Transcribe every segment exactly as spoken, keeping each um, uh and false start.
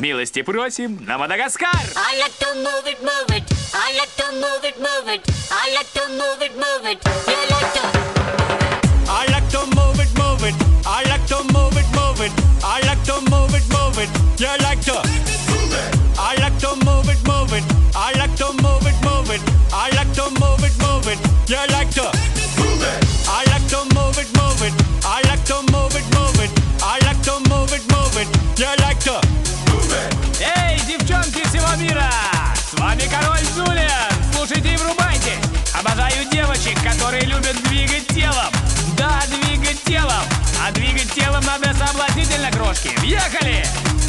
Милости просим на Мадагаскар! I like to move it, move it. I like to move it, move it. I like to move it, move it. You like to. I like to move it, move it. I like to move it, move it. I like to move it, move it. You like to. Move it. I like to move it, move it. I like to move it, move it. I like to move it, move it. You like to. Move it. I like to move it, move it. I like to move it, move it. I like to move it, move it. You like to. Эй, девчонки всего мира! С вами король Джулиан! Слушайте и врубайте! Обожаю девочек, которые любят двигать телом! Да, двигать телом! А двигать телом надо соблазнительно, крошки! Въехали!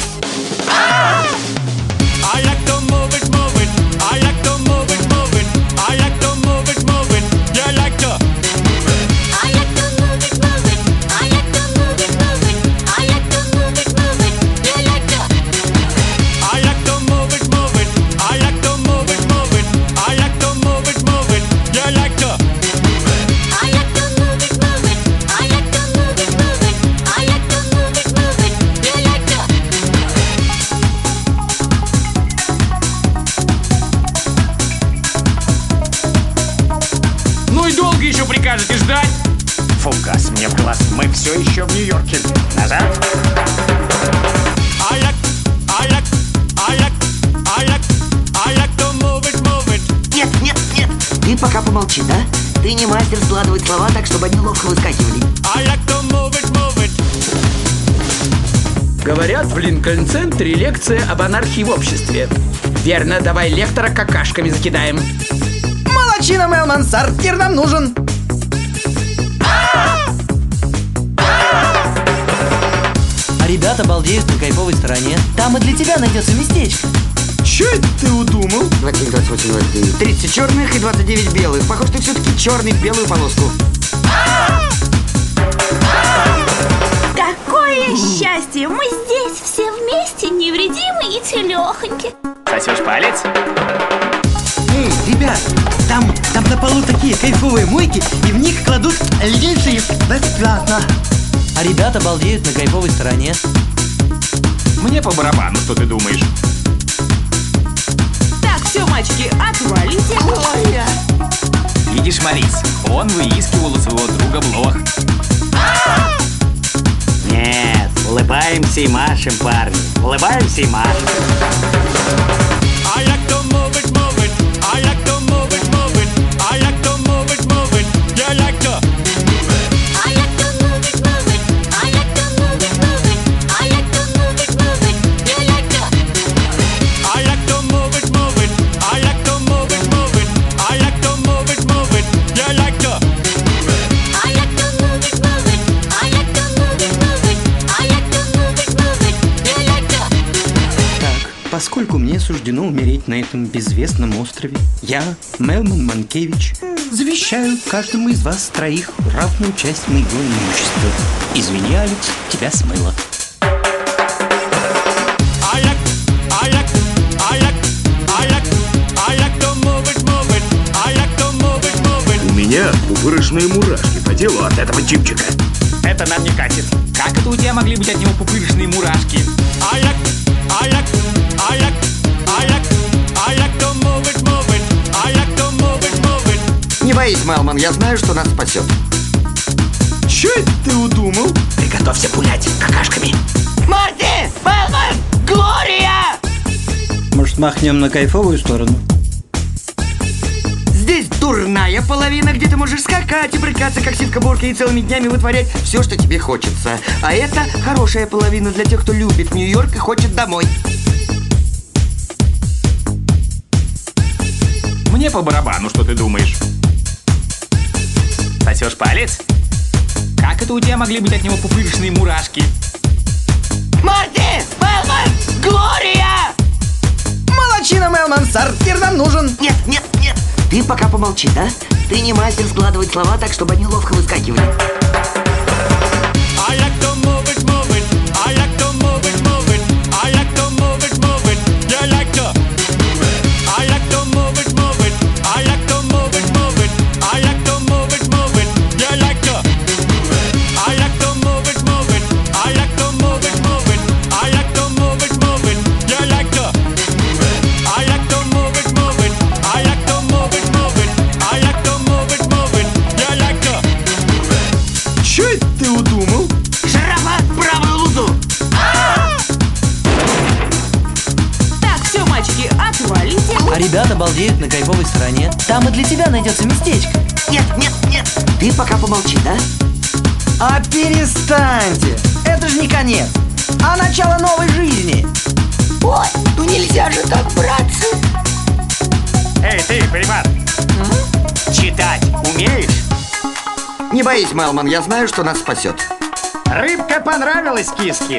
I like to move it, move it. I like to move it, move it. I like to move it, move it. You like to. I like to move it, move it. I like to move it, move it. I like to move it, move it. You like to. I like to move it, move it. I like to move it, move it. I like to move it, move it. You like to. I like to move it, move it. I like to move it, move it. I like to move it, move it. You like to. Ну и долго еще прикажете ждать? Фу, газ мне в глаз. Мы все еще в Нью-Йорке. Назад. I like, I like, I like, I like, I like to move it, move it. Нет, нет, нет. Ты пока помолчи, да? Ты не мастер складывать слова так, чтобы они ловко выскакивали. I like to move it, move it. Говорят, в Линкольн-центре лекция об анархии в обществе. Верно, давай лектора какашками закидаем. Молодчина, Мелман, сортир нам нужен. А ребята балдеют на кайфовой стороне. Там и для тебя найдется местечко. Че это ты удумал? двадцать семь, двадцать восемь, двадцать девять. тридцать черных и двадцать девять белых. Похоже, ты все-таки черный в белую полоску. Какое счастье! Мы здесь все вместе, невредимы и целехоньки. Сосешь палец? Эй, ребят, там, там на полу такие кайфовые мойки, и в них кладут лежи бесплатно. А ребята балдеют на кайфовой стороне. Мне по барабану, что ты думаешь? Так, все, мальчики, отвалите. Видишь, Марис, он выискивал у своего друга блох. Нет, улыбаемся и машем, парни. Улыбаемся и машем. I like to move it, move it. I like to move it, move it. I like to move it, move it. You like to. I like to move it, move it. I like to move it, move it. I like to move it, move it. You like to. I like to move it, move it. I like to move it, move it. I like to move it, move it. You like to. I like to move it, move it. I like to move it, move it. I like to move it, move it. You like to. Так, поскольку мне суждено умереть на этом безвестном острове, я, Мелман Манкевич, завещаю каждому из вас троих равную часть моего имущества. Извини, Алекс, тебя смыло. I like, I like, I like, I like, I like to move it, move it. I like to move it, move it. У меня пупырышные мурашки по телу от этого чипчика. Это нам не катит. Как это у тебя могли быть от него пупырышные мурашки? I like, I like, I like, I like, I like to move it, move it. I like to move it, move it. Не боись, Мелман, я знаю, что нас спасет. Че это ты удумал? Приготовься пулять какашками. Марти! Мелман! Глория! Может, махнем на кайфовую сторону? Здесь дурная половина, где ты можешь скакать и брыкаться, как сивка-бурка, и целыми днями вытворять все, что тебе хочется. А это хорошая половина для тех, кто любит Нью-Йорк и хочет домой. Мне по барабану, что ты думаешь? Сосешь палец? Как это у тебя могли быть от него пупырышные мурашки? Марти! Мелман! Глория! Молодчина, Мелман, сортир нам нужен. Нет, нет, нет. Ты пока помолчи, да? Ты не мастер складывать слова так, чтобы они ловко выскакивали. I like to move it, move it. I like to move it, move it. I like to move it, move it. You like to. I like to move it, move it. I like to move it, move it. I like to move it, move it. You like to. I like to move it, move it. I like to move it, move it. I like to move it, move it. А ребята балдеют на кайфовой стороне. Там и для тебя найдется местечко. Нет, нет, нет. Ты пока помолчи, да? А перестаньте! Это же не конец, а начало новой жизни. Ой, ну нельзя же так, братцы. Эй, ты, примат, читать умеешь? Не боись, Мелман, я знаю, что нас спасет. Рыбка понравилась киске.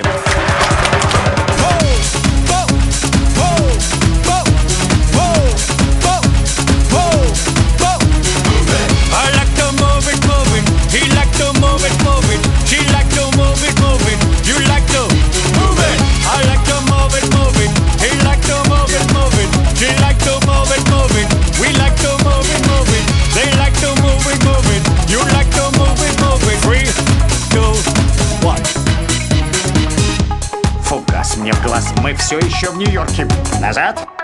Фу, газ мне в глаз. Мы все еще в Нью-Йорке. Назад.